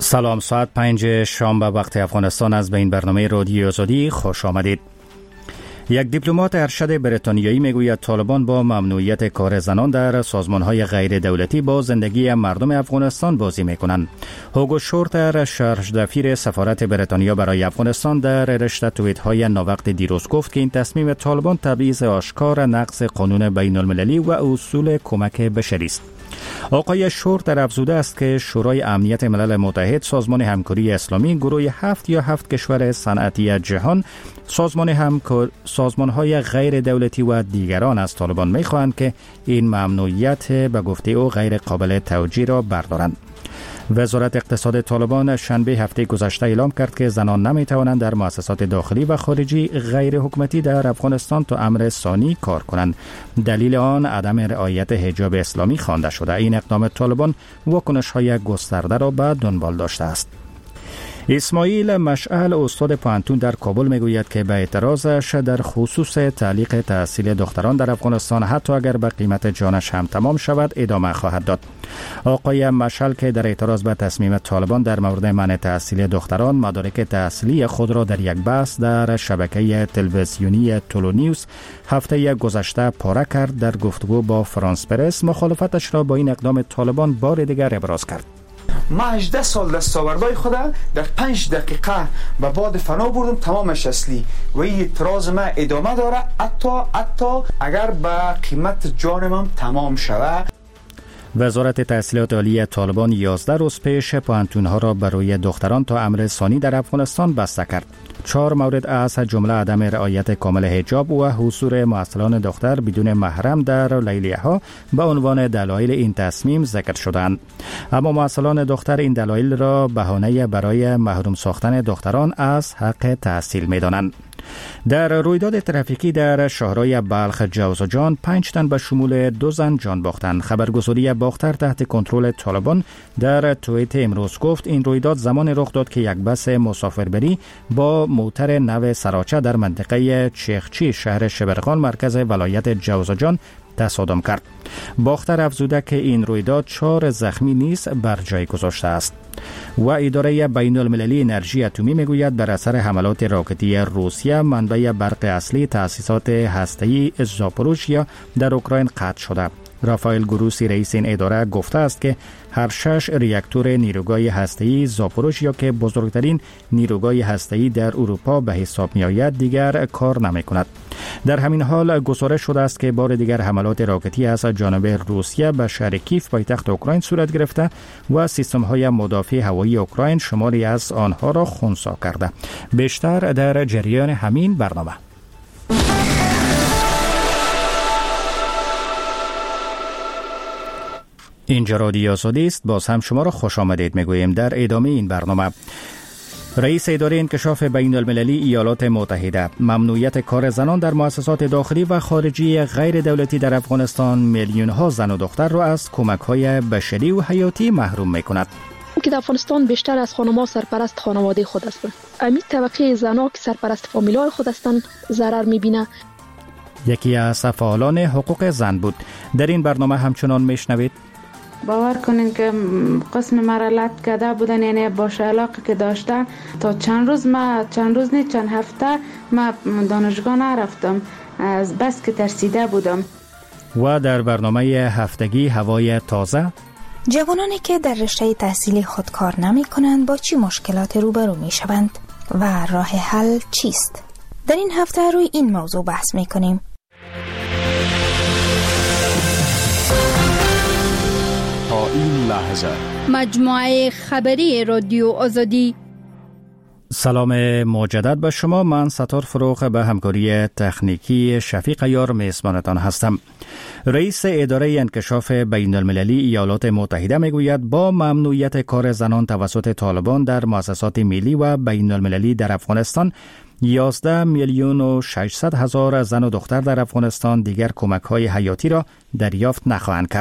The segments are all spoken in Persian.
سلام، ساعت 5 شام به وقت افغانستان از به این برنامه رادیوی آزادی خوش آمدید. یک دیپلمات ارشد بریتانیایی میگوید طالبان با ممنوعیت کار زنان در سازمان‌های غیر دولتی با زندگی مردم افغانستان بازی میکنند. هوگو شورتر، شرح دفیر سفارت بریتانیا برای افغانستان، در رشته توییت‌های ناوقت دیروز گفت که این تصمیم طالبان تبعیض آشکار، نقض قانون بین المللی و اصول کمک بشری است. آقای شورتر افزوده است که شورای امنیت ملل متحد، سازمان همکاری اسلامی، گروه 7 یا 7 کشور صنعتی جهان، سازمان‌های غیر دولتی و دیگران از طالبان می‌خواهند که این ممنوعیت به گفته او غیر قابل توجیه را بردارند. وزارت اقتصاد طالبان شنبه هفته گذشته اعلام کرد که زنان نمی‌توانند در مؤسسات داخلی و خارجی غیر حکومتی در افغانستان تا امر ثانی کار کنند. دلیل آن عدم رعایت حجاب اسلامی خوانده شده. این اقدام طالبان واکنش‌های گسترده را به دنبال داشته است. اسماعیل مشعل، استاد پوهنتون در کابل، میگوید که به اعتراضش در خصوص تعلیق تحصیل دختران در افغانستان حتی اگر به قیمت جانش هم تمام شود ادامه خواهد داد. آقای مشعل که در اعتراض به تصمیم طالبان در مورد منع تحصیل دختران مدارک تحصیلی خود را در یک بحث در شبکه تلویزیونی تولونیوس هفته گذشته پاره کرد، در گفتگو با فرانس پرس مخالفتش را با این اقدام طالبان بار دیگر ابراز کرد. ما 18 سال دستاوردهای خود در 5 دقیقه به باد فنا بردم، تمامش اصلی، و این اعتراض ما ادامه داره حتی اگر به قیمت جانم هم تمام شود. وزارت تحصیلات عالی طالبان 11 روز پیش پوهنتون‌ها را برای دختران تا امر ثانی در افغانستان بسته کرد. 4 مورد از جمله عدم رعایت کامل حجاب و حضور معسلان دختر بدون محرم در لیلیه‌ها به عنوان دلایل این تصمیم ذکر شدند. اما معسلان دختر این دلایل را بهانه برای محروم ساختن دختران از حق تحصیل می‌دانند. در رویداد ترافیکی در شهرهای بلخ جوزجان 5 تن به شمول 2 زن جان باختند. خبرگزاری باختر تحت کنترل طالبان در توییت امروز گفت این رویداد زمان رخ داد که یک بس مسافربری با موتر نو سراچه در منطقه چیخچی شهر شبرغان مرکز ولایت جوزجان تصادم کرد. باختر افزوده که این رویداد 4 زخمی نیز بر جای گذاشته است. و اداره بین المللی انرژی اتمی میگوید بر اثر حملات راکتی روسیه منبع برق اصلی تأسیسات هسته‌ای زاپوروژیا در اوکراین قطع شده. رافائل گروسی رئیس این اداره گفته است که هر 6 ریاکتور نیروگاه هسته‌ای زاپوروژیا که بزرگترین نیروگاه هسته‌ای در اروپا به حساب می‌آید دیگر کار نمی‌کند. در همین حال گزارش شده است که بار دیگر حملات راکتی از جانب روسیه به شهر کیف پایتخت اوکراین صورت گرفته و سیستم‌های مدافع هوایی اوکراین شماری از آنها را خنثی کرده. بیشتر در جریان همین برنامه. اینجا رادیو آزادی است. باز هم شما را خوش آمدید میگوییم. در ادامه این برنامه، رئیس اداره انکشاف بین المللی ایالات متحده، ممنوعیت کار زنان در مؤسسات داخلی و خارجی غیر دولتی در افغانستان میلیون ها زن و دختر را از کمک های بشری و حیاتی محروم میکند. که در افغانستان بیشتر از خانم‌ها سرپرست خانواده خود هستند. امی طبقه زنان که سرپرست فامیل‌های خود هستند ضرر می‌بینه. یکی از فعالان حقوق زن بود. در این برنامه همچنان میشنوید. باور کنین که قسم مرالت کرده بودن، یعنی باشه علاقه که داشته تا چند هفته ما دانشگاه نرفتم از بس که ترسیده بودم. و در برنامه هفتگی هوای تازه، جوانانی که در رشته تحصیلی خود کار نمی کنند با چی مشکلات روبرو می شوند و راه حل چیست؟ در این هفته روی این موضوع بحث می کنیم. تا این لحظه مجموعه خبری رادیو آزادی. سلام مجدد به شما. من ستار فروغ به همکاری تکنیکی شفیق یار میزبانتان هستم. رئیس اداره انکشاف بین المللی ایالات متحده میگوید با ممنوعیت کار زنان توسط طالبان در مؤسسات ملی و بین المللی در افغانستان 11 میلیون و 600 هزار زن و دختر در افغانستان دیگر کمک‌های حیاتی را دریافت نخواهند کرد.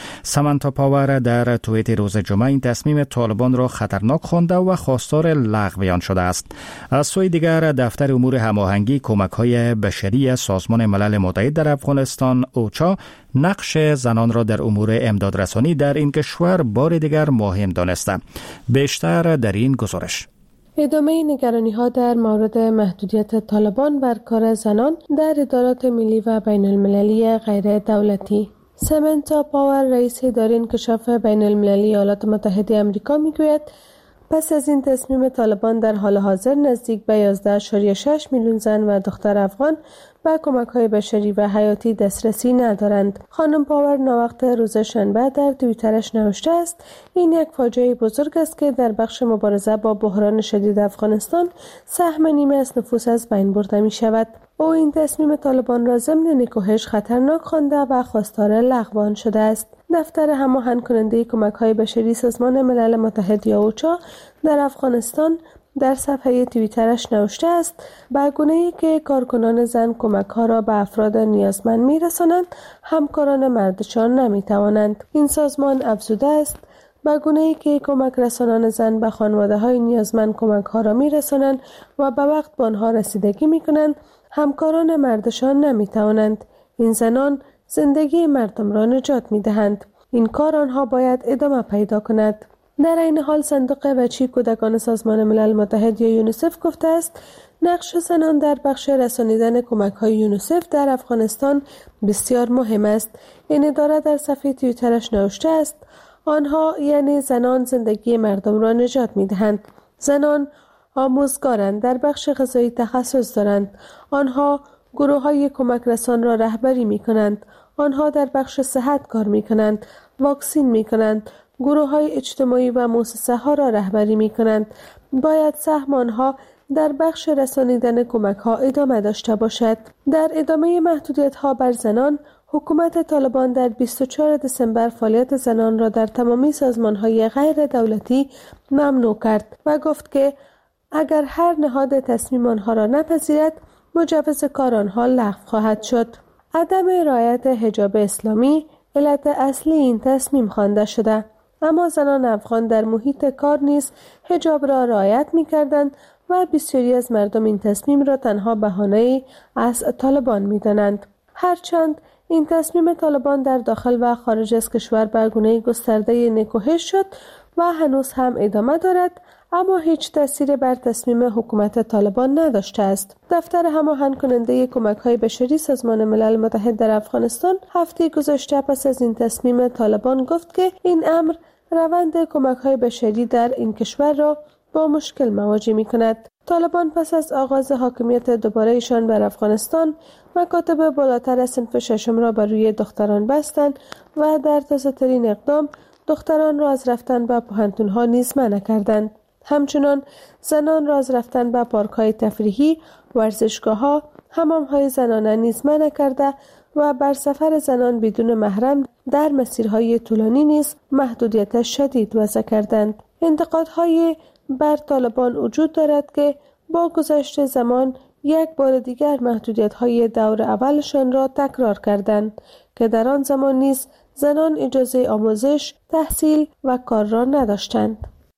سامانتا پاور در توییت روز جمعه این تصمیم طالبان را خطرناک خوانده و خواستار لغو آن شده است. از سوی دیگر دفتر امور هماهنگی کمک‌های بشری سازمان ملل متحد در افغانستان اوچا نقش زنان را در امور امدادرسانی در این کشور بار دیگر مهم دانسته. بیشتر در این گزارش. ادامه نگرانی‌ها در مورد محدودیت طالبان بر کار زنان در ادارات ملی و بین المللی غیر دولتی. سامانتا پاور رئیس اداره انکشاف بین المللی ایالات متحده آمریکا میگوید پس از این تصمیم طالبان در حال حاضر نزدیک به 11.6 میلیون زن و دختر افغان به کمک‌های بشری و حیاتی دسترسی ندارند. خانم پاور ناوقت روز شنبه در توییترش نوشته است این یک فاجعه بزرگ است که در بخش مبارزه با بحران شدید افغانستان سهم نیمه از نفوس از بین برده می شود. او این تصمیم طالبان را ضمن نکوهش خطرناک خوانده و خواستار لغو آن شده است. دفتر هماهنگ کننده کمک‌های بشری سازمان ملل متحد یا اوچا در افغانستان در صفحه توییترش نوشته است به گونه‌ای که کارکنان زن کمک‌ها را به افراد نیازمند می‌رسانند، همکاران مردشان نمی‌توانند. این سازمان افزوده است به گونه‌ای که کمک رسانان زن به خانواده‌های نیازمند کمک‌ها را می‌رسانند و به وقت به آنها رسیدگی می‌کنند، همکاران مردشان نمی‌توانند. این زنان زندگی مردم را نجات می‌دهند. این کار آنها باید ادامه پیدا کند. در این حال صندوق بچه کودکان سازمان ملل متحد یا یونیسف گفته است نقش زنان در بخش رسانیدن کمک‌های یونیسف در افغانستان بسیار مهم است. این اداره در صفحه توییترش نوشته است آنها یعنی زنان زندگی مردم را نجات می‌دهند. زنان آموزگارند، در بخش غذایی تخصص دارند. آنها گروه‌های کمک رسان را رهبری می‌کنند. آنها در بخش صحت کار می‌کنند، واکسین می‌کنند، گروه‌های اجتماعی و مؤسسه‌ها را رهبری می‌کنند. باید سهم آنها در بخش رسانیدن کمک‌ها ادامه داشته باشد. در ادامه محدودیت‌ها بر زنان، حکومت طالبان در 24 دسامبر فعالیت زنان را در تمامی سازمان‌های غیر دولتی ممنوع کرد و گفت که اگر هر نهاد تصمیم آنها را نپذیرد، مجوز کار آنها لغو خواهد شد. عدم رعایت حجاب اسلامی علت اصلی این تصمیم خوانده شده، اما زنان افغان در محیط کار نیز حجاب را رعایت می‌کردند و بسیاری از مردم این تصمیم را تنها بهانه‌ای از طالبان می‌دانند. هرچند این تصمیم طالبان در داخل و خارج از کشور به گونه‌ای گسترده نکوهش شد و هنوز هم ادامه دارد، اما هیچ تأثیری بر تصمیم حکومت طالبان نداشته است. دفتر هماهنگ کننده کمک‌های بشری سازمان ملل متحد در افغانستان هفته گذشته پس از این تصمیم طالبان گفت که این امر روند کمک‌های بشری در این کشور را با مشکل مواجه می‌کند. طالبان پس از آغاز حاکمیت دوباره‌شان بر افغانستان، مکاتب بالاتر از صنف ششم را بر روی دختران بستند و در تازه‌ترین اقدام دختران را از رفتن به پوهنتون‌ها نیز منع کردند. همچنان زنان را از رفتن به پارک‌های تفریحی، ورزشگاه‌ها، حمام‌های زنانه نیز منع کرده و بر سفر زنان بدون محرم در مسیرهای طولانی نیز محدودیت شدید وضع کردند. انتقادهای بر طالبان وجود دارد که با گذشت زمان یک بار دیگر محدودیت‌های دور اولشان را تکرار کردند که در آن زمان نیز زنان اجازه آموزش، تحصیل و کار را نداشتند.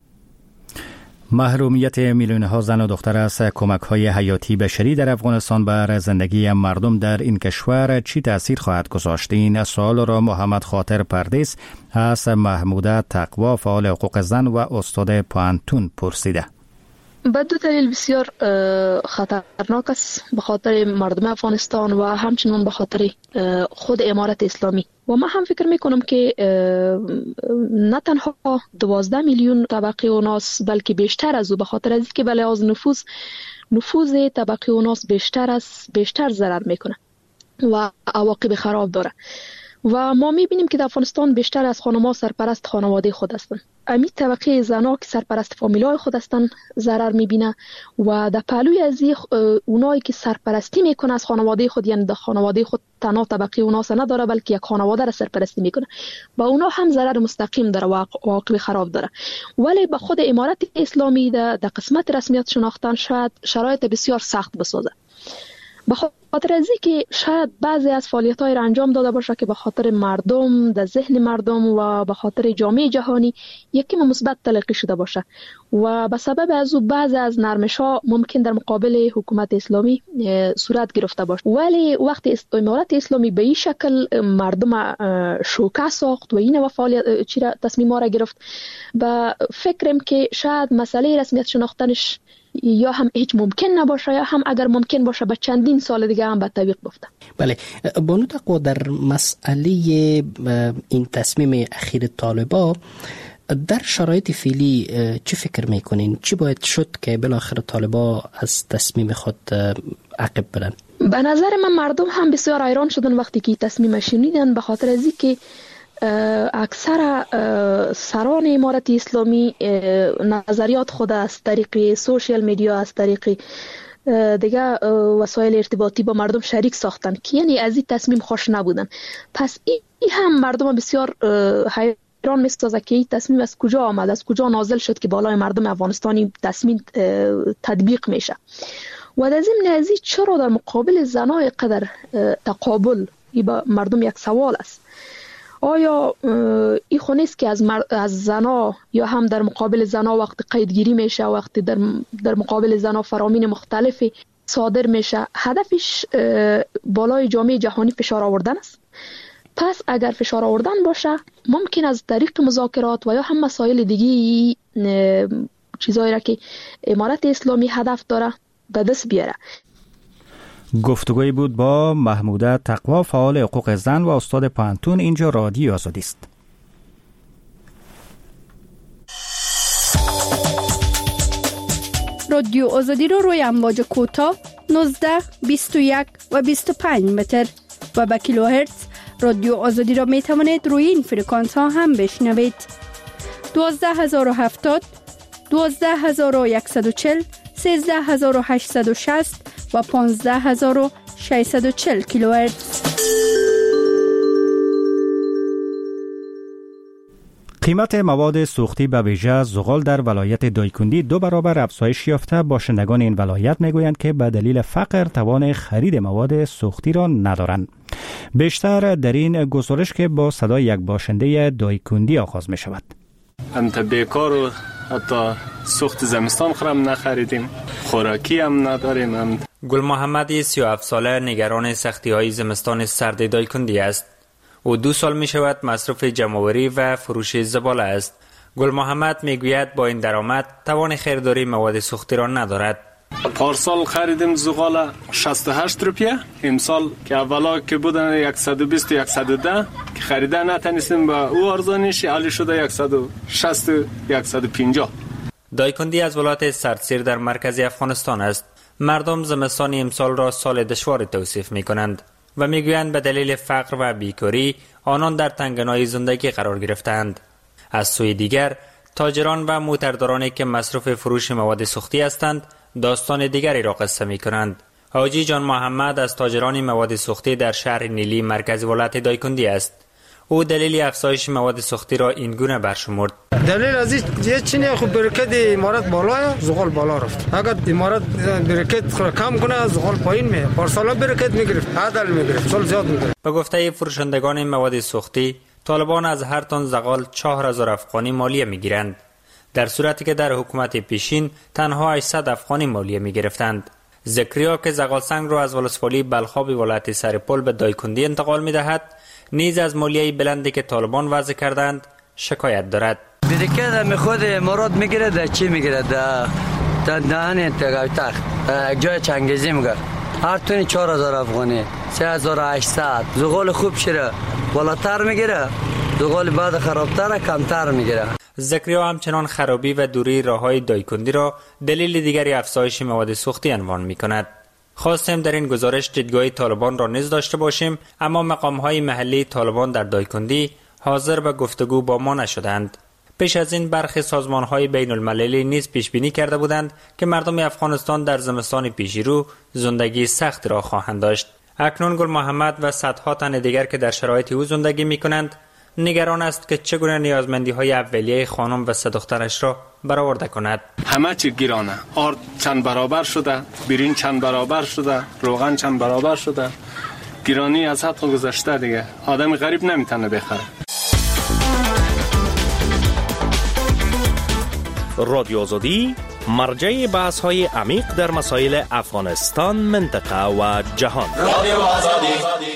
محرومیت میلیون‌ها زن و دختر از کمک‌های حیاتی بشری در افغانستان بر زندگی مردم در این کشور چی تأثیر خواهد گذاشت؟ این سوال را محمد خاطر پردیس از محموده تقوا فعال حقوق زن و استاد پوهنتون پرسیده. به دو دلیل بسیار خطرناک است، به خاطر مردم افغانستان و همچنین به خاطر خود امارت اسلامی. و من هم فکر میکنم که نه تنها 12 میلیون طبقه اوناس بلکه بیشتر از او، به خاطر از اینکه به لحاظ نفوذ طبقه اوناس بیشتر ضرر میکنه و عواقب خراب داره. و ما میبینیم که در افغانستان بیشتر از خانم‌ها سرپرست خانواده خود هستند. امی طبقه زنها که سرپرست فامیلای خود هستند ضرر میبینه و در پهلوی از اونایی که سرپرستی میکنه از خانواده خود، یعنی در خانواده خود تنها طبقه اوناس نداره بلکه یک خانواده را سرپرستی میکنه، با اونا هم ضرر مستقیم داره و عواقب خراب داره. ولی به خود امارت اسلامی در قسمت رسمیت شناختن شاید شرایط بسیار سخت بسازه. به خاطر از اینکه شاید بعضی از فعالیت‌های را انجام داده باشه که به خاطر مردم، در ذهن مردم و به خاطر جامعه جهانی یکی مثبت تلقی شده باشه و به سبب از او بعضی از نرمش‌ها ممکن در مقابل حکومت اسلامی صورت گرفته باشه. ولی وقتی امارت اسلامی به این شکل مردم شوکه ساخت و این فعالیت تصمیم‌ها را گرفت، و فکرم که شاید مسئله رسمیت شناختنش یا هم هیچ ممکن نباشه یا هم اگر ممکن باشه به چندین سال دیگه هم به تطبیق بیفته. بله، بانو تقوا، در مسئله این تصمیم اخیر طالبا در شرایط فعلی چی فکر میکنین؟ چی باید شد که بالاخره طالبا از تصمیم خود عقب برن؟ به نظر من مردم هم بسیار حیران شدن وقتی که تصمیم شنیدن، به خاطر از اینکه اکثر سران امارت اسلامی نظریات خود از طریق سوشیال میدیا، از طریق دیگه وسایل ارتباطی با مردم شریک ساختن که یعنی از این تصمیم خوش نبودن. پس این هم مردم بسیار حیران می‌سازه که این تصمیم از کجا آمد، از کجا نازل شد که بالای مردم افغانستانی تصمیم تطبیق میشه. و در ضمن از این چرا در مقابل زنای قدر تقابل؟ این با مردم یک سوال است. آیا این خو نیست که از زنا یا هم در مقابل زنا وقت قیدگیری میشه، وقتی در مقابل زنا فرامین مختلفی صادر میشه، هدفش بالای جامعه جهانی فشار آوردن است؟ پس اگر فشار آوردن باشه ممکن از طریق مذاکرات و یا هم مسائل دیگی چیزایی را که امارت اسلامی هدف داره به دست بیاره. گفتگوی بود با محموده تقوا، فعال حقوق زن و استاد پانتون. اینجا رادیو آزادی است. رادیو آزادی رو روی امواج کوتاه 19، 21 و 25 متر و به کیلوهرتز رادیو آزادی را می توانید روی این فرکانس ها هم بشنوید. 12070، 12140، 13860 و 15640 کیلوهرتز. قیمت مواد سوختی به ویژه زغال در ولایت دایکندی 2 برابر افزایش یافته. باشندگان این ولایت میگویند که به دلیل فقر توان خرید مواد سوختی را ندارند. بیشتر در این گزارش که با صدای یک باشنده دایکندی آغاز می شود. انت بیکار و حتی سوخت زمستان خرم نخریدیم، خوراکی هم نداریم. گل محمدی 37 ساله نگران سختی های زمستان سرد دایکندی است. او 2 سال می شود مصرف جمع‌آوری و فروش زباله است. گل محمد می گوید با این درآمد توان خریداری مواد سوختی را ندارد. پارسال خریدیم زغال 68 روپیه، امسال که اولا که بودن 120 و 110 که خریده نتونستیم با او ارزانیش عالی شده 160 و 150. دایکندی از ولایت سردسیر در مرکز افغانستان است. مردم زمستان امسال را سال دشواری توصیف می کنند و می گویند به دلیل فقر و بیکاری آنان در تنگنای زندگی قرار گرفتند. از سوی دیگر تاجران و موتردارانی که مصروف فروش مواد سوختی هستند داستان دیگری را قصه می کنند. حاجی جان محمد از تاجران مواد سوختی در شهر نیلی مرکز ولایت دایکندی است. او دلیل افزایش مواد سوختی را این گونه برشمرد. دلیل از این چینه خب برکت امارات بالاه، زغال بالا رفت. اگر امارات برکت کم کنه زغال پایین میه. پارسالا برکت میگرفت، عدل میگرفت، سال زیاد میگرفت. به گفته فروشندگان مواد سوختی، طالبان از هر تن زغال 4000 افغانی مالیه میگیرند، در صورتی که در حکومت پیشین تنها 800 افغانی مالیه میگرفتند. زکریا که زغال سنگ را از ولسوالی بلخاب ولایت سرپل به دایکندی انتقال میدهد، نیز از مالیه بلندی که طالبان وضع کردند شکایت دارد. برکت خود امارات میگیره، در چی میگیره؟ در دهن تخت جای چنگیزی میگه. هر تونی 4000 افغانی، 3800. زغال خوب شده بالاتر میگیره، زغال بعد خرابتر کمتر میگیره. زکریا همچنان خرابی و دوری راههای دایکندی را دلیل دیگری افزایش مواد سوختی عنوان میکند. خواستیم در این گزارش جدگاهی طالبان را نیز داشته باشیم، اما مقامهای محلی طالبان در دایکندی حاضر به گفتگو با ما نشدند. پیش از این برخی سازمانهای بین المللی نیز پیش بینی کرده بودند که مردم افغانستان در زمستان پیشرو زندگی سخت را خواهند داشت. اکنون گل محمد و صدها تن دیگر که در شرایط او زندگی میکنند نگران است که چگونه نیازمندی‌های اولیه خانم و 3 دخترش را برآورده کند. همه چی گرانه. آرد چند برابر شده، برین چند برابر شده، روغن چند برابر شده. گرانی از حد گذشته دیگه. آدم غریب نمیتونه بخره. رادیو آزادی مرجع بحث های عمیق در مسائل افغانستان، منطقه و جهان. رادیو آزادی.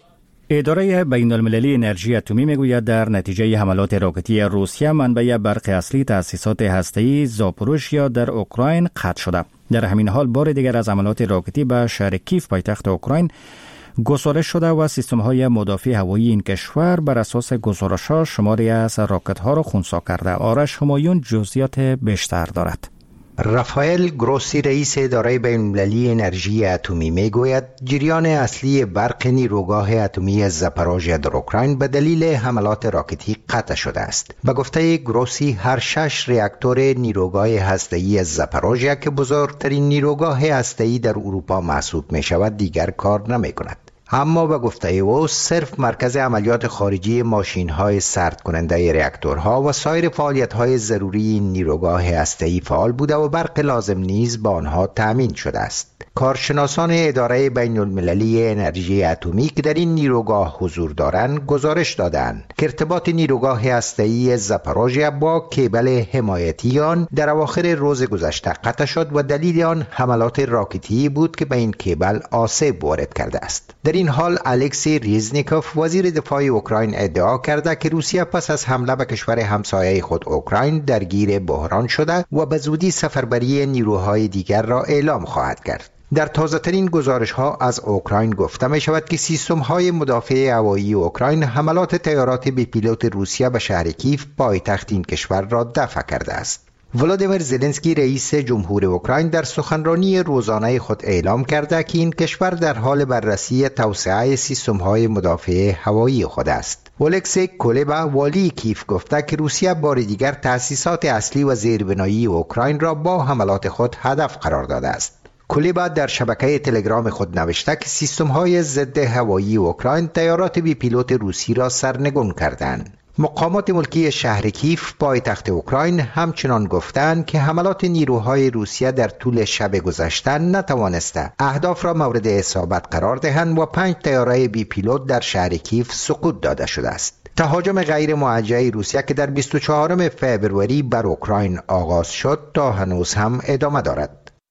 اداره بین المللی انرژی اتمی میگوید در نتیجه حملات راکتی روسیه منبع برق اصلی تأسیسات هسته‌ای زاپوروژیا در اوکراین قطع شده. در همین حال بار دیگر از حملات راکتی به شهر کیف پایتخت اوکراین گزارش شده و سیستم‌های مدافع هوایی این کشور بر اساس گزارش‌ها شماری از راکت‌ها را خنثی کرده. آرش همایون جزئیات بیشتر دارد. رافائل گروسی رئیس اداره بین‌المللی انرژی اتمی میگوید جریان اصلی برق نیروگاه اتمی زاپاروژیا در اوکراین به دلیل حملات راکتی قطع شده است. به گفته گروسی هر 6 راکتور نیروگاه هسته‌ای زاپاروژیا که بزرگترین نیروگاه هسته‌ای در اروپا محسوب می شود دیگر کار نمی کند. اما به گفته او صرف مرکز عملیات خارجی ماشین‌های سرد کننده راکتورها و سایر فعالیت‌های ضروری نیروگاه هسته‌ای فعال بوده و برق لازم نیز به آنها تأمین شده است. کارشناسان اداره بین المللی انرژی اتمی که در این نیروگاه حضور دارند گزارش دادند که ارتباط نیروگاه هسته‌ای زاپاروژیا با کیبل حمایتی آن در اواخر روز گذشته قطع شد و دلیل آن حملات راکتی بود که به این کیبل آسیب وارد کرده است. در این حال الکسی ریزنیکوف وزیر دفاع اوکراین ادعا کرده که روسیه پس از حمله به کشور همسایه خود اوکراین درگیر بحران شده و به زودی سفربری نیروهای دیگر را اعلام خواهد کرد. در تازه‌ترین گزارش‌ها از اوکراین گفته می شود که سیستم‌های مدافع هوایی اوکراین حملات طیارات بی پیلوت روسیه به شهر کیف پایتخت این کشور را دفع کرده است. ولادیمیر زلنسکی رئیس جمهور اوکراین در سخنرانی روزانه خود اعلام کرده که این کشور در حال بررسی توسعه سیستم‌های مدافع هوایی خود است. الکسی کولبا والی کیف گفته که روسیه بار دیگر تأسیسات اصلی و زیربنایی اوکراین را با حملات خود هدف قرار داده است. کولبا در شبکه تلگرام خود نوشته که سیستم‌های ضد هوایی اوکراین طیارات بی پیلوت روسی را سرنگون کردند. مقامات ملکی شهر کیف پایتخت اوکراین همچنان گفتند که حملات نیروهای روسیه در طول شب گذشته نتوانسته اهداف را مورد اصابت قرار دهند و 5 طیاره بی پیلوت در شهر کیف سقوط داده شده است. تهاجم غیر موجه روسیه که در 24 فوریه بر اوکراین آغاز شد تا هنوز هم ادامه دارد.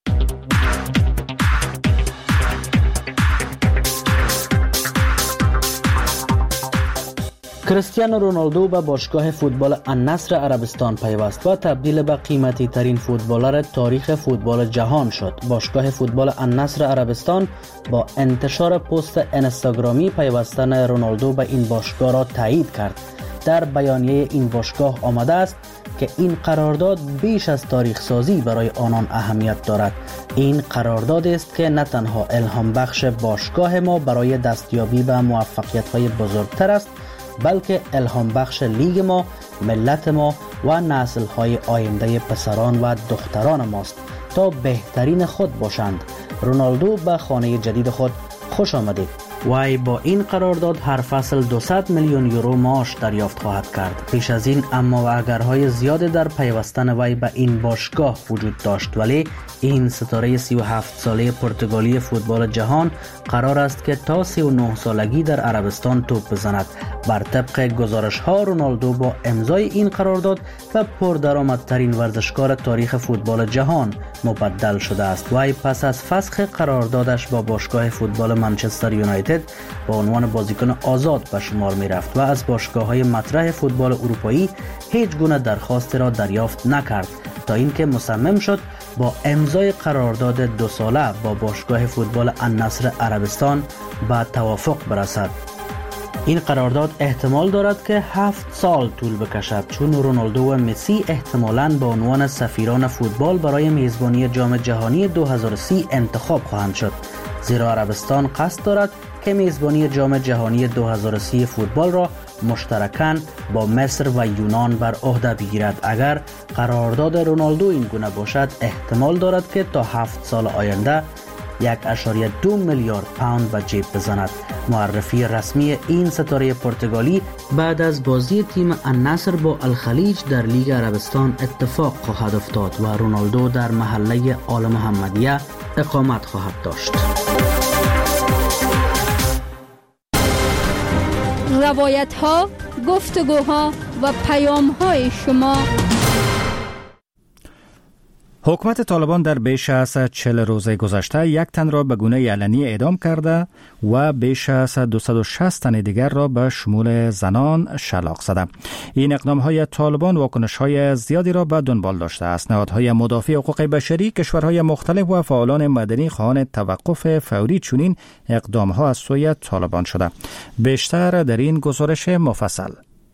کریستیانو رونالدو به باشگاه فوتبال النصر عربستان پیوست و تبدیل به قیمتی ترین فوتبالر تاریخ فوتبال جهان شد. باشگاه فوتبال النصر عربستان با انتشار پست اینستاگرامی پیوستن رونالدو به این باشگاه را تایید کرد. در بیانیه این باشگاه آمده است که این قرارداد بیش از تاریخ سازی برای آنان اهمیت دارد. این قرارداد است که نه تنها الهام بخش باشگاه ما برای دستیابی به موفقیت‌های بزرگتر است، بلکه الهام بخش لیگ ما، ملت ما و نسل‌های آینده پسران و دختران ماست تا بهترین خود باشند. رونالدو به خانه جدید خود خوش آمدید. وی با این قرارداد هر فصل 200 میلیون یورو معاش دریافت خواهد کرد. پیش از این اما و اگرهای زیاد در پیوستن وی به این باشگاه وجود داشت، ولی این ستاره 37 ساله پرتغالی فوتبال جهان قرار است که تا 39 سالگی در عربستان توپ بزند. بر طبق گزارش ها رونالدو با امضای این قرارداد و پردرآمدترین ورزشکار تاریخ فوتبال جهان مبدل شده است. وی پس از فسخ قراردادش با باشگاه فوتبال منچستر یونایتد با عنوان بازیکن آزاد به شمار می رفت و از باشگاه‌های مطرح فوتبال اروپایی هیچ گونه درخواست را دریافت نکرد تا اینکه مصمم شد با امضای قرارداد 2 ساله با باشگاه فوتبال النصر عربستان به توافق برسد. این قرارداد احتمال دارد که 7 سال طول بکشد، چون رونالدو و مسی احتمالاً به عنوان سفیران فوتبال برای میزبانی جام جهانی 2030 انتخاب خواهند شد، زیرا عربستان قصد دارد که میزبانی جام جهانی 2030 فوتبال را مشترکاً با مصر و یونان بر عهده بگیرد. اگر قرارداد رونالدو این گونه باشد، احتمال دارد که تا 7 سال آینده 1.2 میلیارد پوند به جیب بزند. معرفی رسمی این ستاره پرتغالی بعد از بازی تیم النصر با الخلیج در لیگ عربستان اتفاق خواهد افتاد و رونالدو در محله آل محمدیه اقامت خواهد داشت. روایت ها، گفتگوها و پیام های شما. حکومت طالبان در بیش از 40 روز گذشته یک تن را به گونه علنی اعدام کرده و بیش از 260 تن دیگر را به شمول زنان شلاق زده. این اقدام‌های طالبان واکنش‌های زیادی را به دنبال داشته است. نهادهای مدافع حقوق بشری، کشورهای مختلف و فعالان مدنی خواهان توقف فوری چنین اقدام‌ها از سوی طالبان شده. بیشتر در این گزارش مفصل.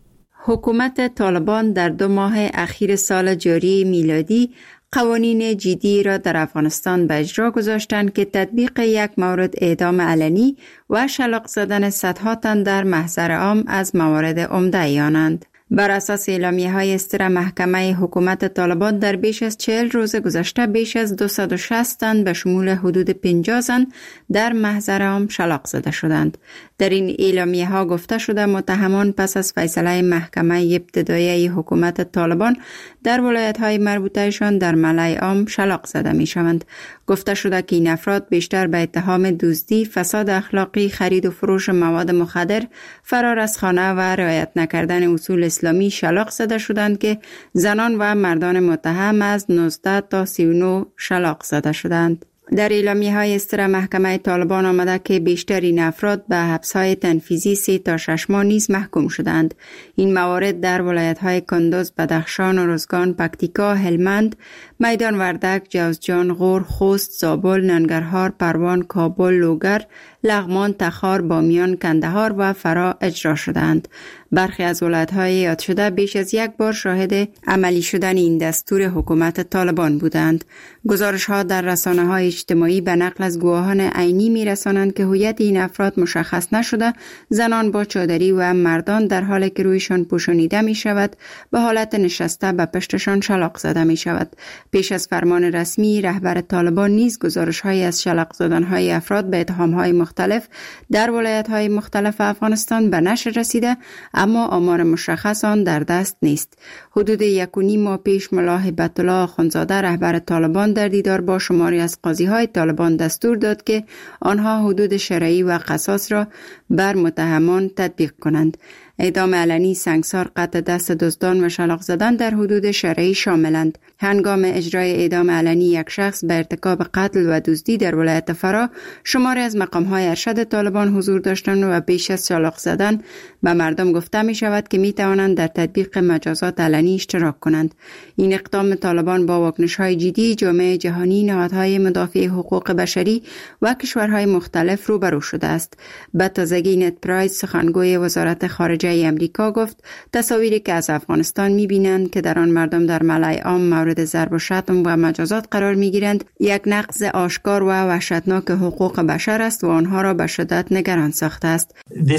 حکومت طالبان در 2 ماه اخیر سال جاری میلادی قوانین جدی را در افغانستان به اجرا گذاشتند که تطبیق یک مورد اعدام علنی و شلاق زدن صدها تن در محضر عام از موارد عمده آنند. بر اساس اعلامیه‌های اصدر محکمه حکومت طالبان در بیش از 40 روز گذشته بیش از 260 تن به شمول حدود 50 زن در محضر عام شلاق زده شدند. در این اعلامیه‌ها گفته شده متهمان پس از فیصله محکمه ابتدایی حکومت طالبان در ولایت‌های مربوطه‌شان در ملأ عام شلاق زده می‌شوند. گفته شده که این افراد بیشتر به اتهام دزدی، فساد اخلاقی، خرید و فروش مواد مخدر، فرار از خانه و رعایت نکردن اصول اسلامی شلاق زده شدند که زنان و مردان متهم از 19 تا 39 شلاق زده شدند. در اعلامیه‌های اصدر محکمه طالبان آمده که بیشتر این افراد به حبس‌های تنفیذی 3 تا 6 ماه نیز محکوم شدند. این موارد در ولایت‌های کندوز، بدخشان، ارزگان، پکتیکا، هلمند، میدان وردک، جوزجان، غور، خوست، زابل، ننگرهار، پروان، کابل، لوگر، لغمان، تخار، بامیان، کندهار و فرا اجرا شدند. برخی از ولایت‌های یاد شده بیش از یک بار شاهد عملی شدن این دستور حکومت طالبان بودند. گزارش‌ها در رسانه‌های اجتماعی به نقل از گواهان عینی می‌رسانند که هویت این افراد مشخص نشده، زنان با چادری و مردان در حالی که رویشان پوشانیده می‌شود به حالت نشسته به پشتشان شلاق زده می‌شود. پیش از فرمان رسمی رهبر طالبان نیز گزارش‌هایی از شلاق زدن‌های افراد به اتهام‌های مختلف در ولایت‌های مختلف افغانستان به نشر رسیده، اما آمار مشخص آن در دست نیست. حدود 1.5 ماه پیش ملا هیبت الله آخوندزاده رهبر طالبان در دیدار با شماری از قاضی‌های طالبان دستور داد که آنها حدود شرعی و قصاص را بر متهمان تطبیق کنند. اعدام علنی، سنگسار، قطع دست دزدان و شلاق زدن در حدود شرعی شاملند. هنگام اجرای اعدام علنی یک شخص به ارتکاب قتل و دزدی در ولایت فرا، شماری از مقام‌های ارشد طالبان حضور داشتند و بیش از شلاق زدن به مردم گفته می شود که می توانند در تطبیق مجازات علنی اشتراک کنند. این اقدام طالبان با واکنش‌های جدی جامعه جهانی، نهادهای مدافع حقوق بشری و کشورهای مختلف روبرو شده است. به تازگی نت پرایس سخنگوی وزارت خارجه امریکا گفت تصاویری که از افغانستان می‌بینند که در آن مردم در ملأ عام مورد ضرب و شتم و مجازات قرار می‌گیرند یک نقض آشکار و وحشتناک حقوق بشر است و آنها را به شدت نگران ساخته است.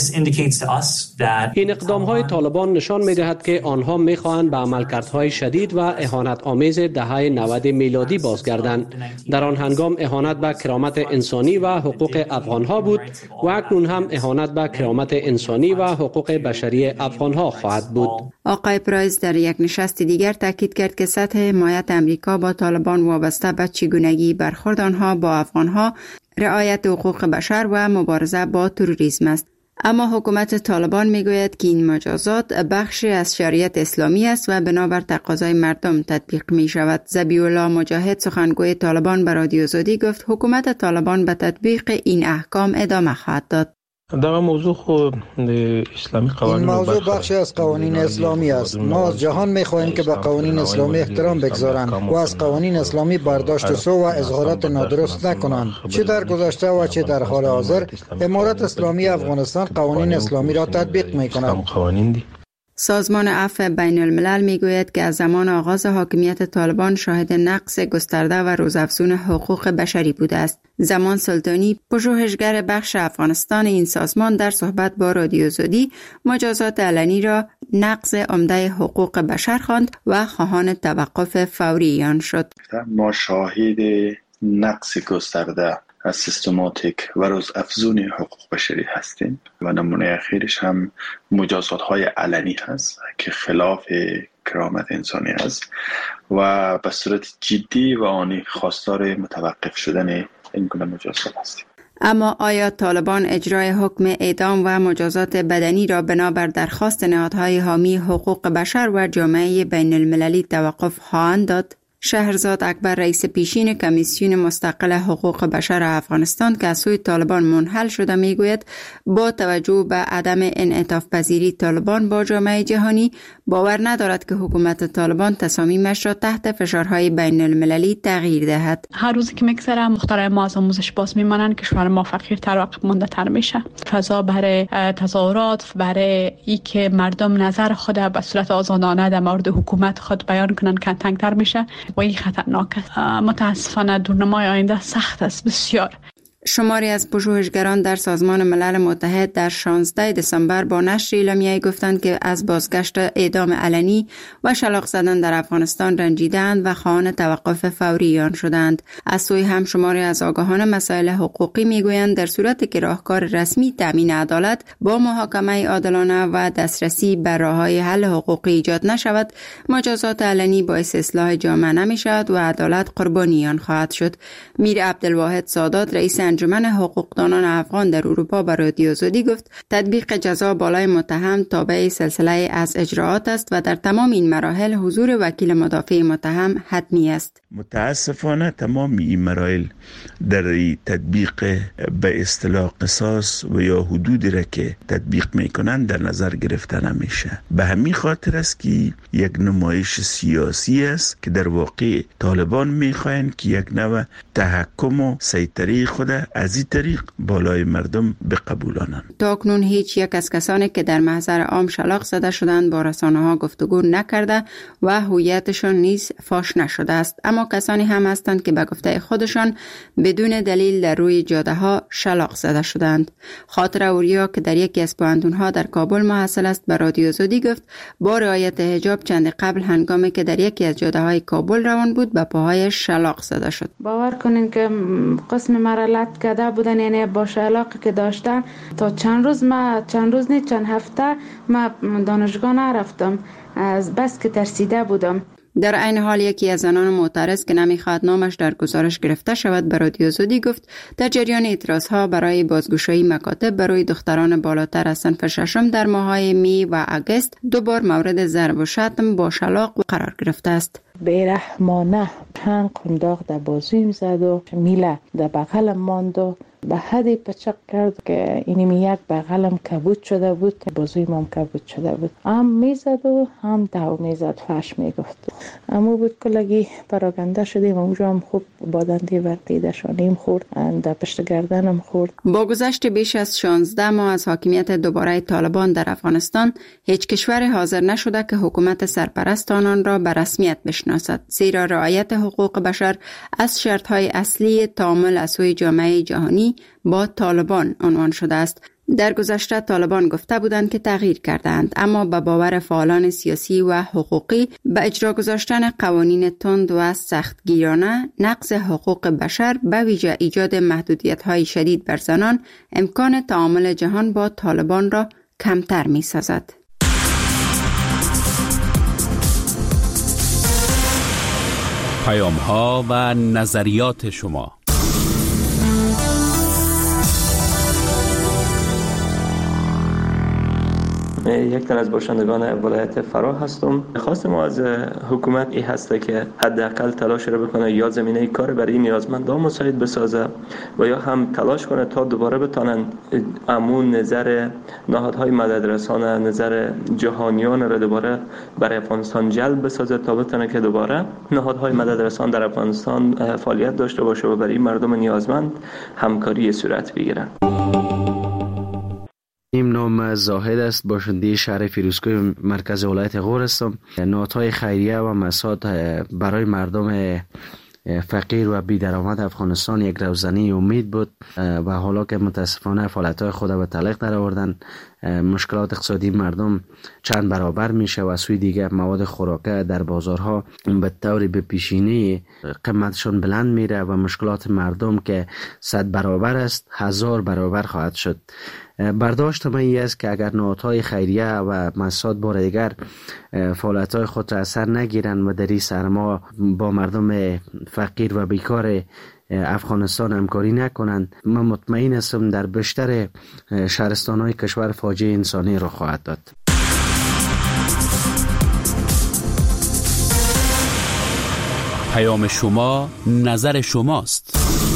این اقدام‌های طالبان نشان می‌دهد که آنها می‌خواهند به عملکردهای شدید و اهانت‌آمیز دهه 90 میلادی بازگردند. در آن هنگام اهانت به کرامت انسانی و حقوق افغان‌ها بود و اکنون هم اهانت به کرامت انسانی و حقوق بشری افغان‌ها خواهد بود. آقای پرایس در یک نشست دیگر تاکید کرد که سطح حمایت امریکا با طالبان وابسته به چگونگی برخورد آنها با افغان‌ها، رعایت حقوق بشر و مبارزه با تروریسم است. اما حکومت طالبان میگوید که این مجازات بخشی از شریعت اسلامی است و بنابر تقاضای مردم تطبیق می شود. ذبیح الله مجاهد سخنگوی طالبان به رادیو آزادی گفت حکومت طالبان به تطبیق این احکام ادامه خواهد داد. در موضوع خود اسلامی قوانین این موضوع بخشی از قوانین اسلامی است. ما از جهان می‌خواهیم که به قوانین اسلامی احترام بگذارند و از قوانین اسلامی برداشت سو و اظهارات نادرست نکنند. چه در گذشته و چه در حال حاضر امارت اسلامی افغانستان قوانین اسلامی را تطبیق می‌کند. سازمان عفو بین الملل میگوید که از زمان آغاز حاکمیت طالبان شاهد نقض گسترده و روزافزون حقوق بشری بوده است. زمان سلطانی، پژوهشگر بخش افغانستان این سازمان، در صحبت با رادیو آزادی مجازات علنی را نقض عمده حقوق بشر خواند و خواهان توقف فوری آن شد. ما شاهد نقض گسترده سیستماتیک و روز افزون حقوق بشری هستیم و نمونه اخیرش هم مجازات های علنی هست که خلاف کرامت انسانی است و به صورت جدی و آنی خواستار متوقف شدن این گونه مجازات هستیم. اما آیا طالبان اجرای حکم اعدام و مجازات بدنی را بنابر درخواست نهادهای حامی حقوق بشر و جامعه بین المللی توقف خواهند داد؟ شهرزاد اکبر رئیس پیشین کمیسیون مستقل حقوق بشر افغانستان که از سوی طالبان منحل شده میگوید با توجه به عدم انعطاف پذیری طالبان با جامعه جهانی باور ندارد که حکومت طالبان تصامیمش را تحت فشارهای بین المللی تغییر دهد. هر روزی که میگذره مخترع ما از آموزش باز میمانند، کشور ما فقیرتر و عقب مانده تر میشه. فضا برای تظاهرات، برای ای که مردم نظر خود به صورت آزادانه در مورد حکومت خود بیان کنند تنگتر میشه و این خطرناک است. متاسفانه دورنمای آینده سخت است بسیار. شماری از پژوهشگران در سازمان ملل متحد در 16 دسامبر با نشر اعلامیه‌ای گفتند که از بازگشت اعدام علنی و شلاق زدن در افغانستان رنجیدند و خواهان توقف فوری آن شدند. از سوی هم شماری از آگاهان مسائل حقوقی میگویند در صورتی که راهکار رسمی تامین عدالت با محاکمه عادلانه و دسترسی به راه‌های حل حقوقی ایجاد نشود، مجازات علنی باعث اصلاح جامعه نمی‌شود و عدالت قربانی آن خواهد شد. میر عبدالواحد سادات رئیس انجمن حقوقدانان افغان در اروپا به رادیو آزادی گفت تطبیق جزا بالای متهم تابع سلسله از اجراعات است و در تمام این مراحل حضور وکیل مدافع متهم حتمی است. متاسفانه تمام این مراحل در تطبیق به اصطلاح قصاص و یا حدودی را که تطبیق میکنند در نظر گرفته نمیشه. به همین خاطر است که یک نمایش سیاسی است که در واقع طالبان میخواهند که یک نوع تحکم و سیطره خود از این طریق بالای مردم بقبولانند. تا اکنون هیچ یک از کسانی که در محضر عام شلاق زده شدند با رسانه‌ها گفتگو نکرده و هویتشان نیز فاش نشده است. اما کسانی هم هستند که به گفته خودشان بدون دلیل در روی جاده‌ها شلاق زده شدند. خاطر اوریا که در یکی از پوهنتون‌ها در کابل محصل است به رادیو آزادی گفت با رعایت حجاب چند قبل هنگامی که در یکی از جاده‌های کابل روان بود به پاهایش شلاق زده شد. باور کنین که قسم مرا لط کرده بودن، یعنی با شلاقی که داشته تا چند هفته ما دانشگاه نرفتم از بس که ترسیده بودم. در عین حال یکی از زنان معترض که نمیخواد نامش در گزارش گرفته شود به رادیو آزادی گفت در جریان اعتراضها برای بازگشایی مکاتب برای دختران بالاتر از صنف ششم در ماه‌های می و اگست دوبار مورد ضرب و شتم با شلاق قرار گرفته است. بیرحمانه چند قنداق در بازویم زد و میله در بغلم ماند و به حدی پچق کرد که اینمی یک بغلم کبود شده بود، بازویم هم کبود شده بود. هم میزد و هم دو میزد، فش میگفت. اما بود که لگی پراگنده شدیم، اونجا هم خوب بادندی برقی دشانیم خورد، در پشت گردنم خورد. با گذشت بیش از 16 ماه از حاکمیت دوباره طالبان در افغانستان، هیچ کشوری حاضر نشده که حکومت سرپرست آنان را به رسمیت بشناسد، زیرا رعایت حقوق بشر از شرط‌های اصلی تعامل از سوی جامعه جهانی با طالبان عنوان شده است. در گذشته طالبان گفته بودند که تغییر کردند، اما به باور فعالان سیاسی و حقوقی به اجرا گذاشتن قوانین تند و سختگیرانه، نقض حقوق بشر به ویژه ایجاد محدودیت‌های شدید بر زنان امکان تعامل جهان با طالبان را کمتر می‌سازد. پیام‌ها و نظریات شما. یک تن از باشندگان ولایت فراه هستم. خواست ما از حکومت این هسته که حداقل تلاش را بکنه یا زمینه کار برای نیازمندان مساعد بسازه و یا هم تلاش کنه تا دوباره بتونن امون نظر نهادهای مددرسان، نظر جهانیان را دوباره برای افغانستان جلب بسازه تا بتونه که دوباره نهادهای مددرسان در افغانستان فعالیت داشته باشه و برای مردم نیازمند همکاری صورت بگیره. این نام زاهد است، باشنده شهر فیروزکوه مرکز ولایت غور هستم. نهادهای خیریه و مساعد برای مردم فقیر و بی درآمد افغانستان یک روزنه امید بود و حالا که متاسفانه فعالیت‌های خود به تعلیق در آوردن، مشکلات اقتصادی مردم چند برابر میشه و سوی دیگه مواد خوراکه در بازارها به طور به پیشینه قیمتشون بلند میره و مشکلات مردم که 100 برابر است 1000 برابر خواهد شد. برداشت من این است که اگر نهادهای خیریه و مؤسسات بار دیگر فعالیت‌های خود را اثر نگیرند و در این سرما با مردم فقیر و بیکار افغانستان همکاری نکنند، من مطمئن هستم در بیشتر شهرستان‌های کشور فاجعه انسانی را خواهد داد. پیام شما، نظر شماست.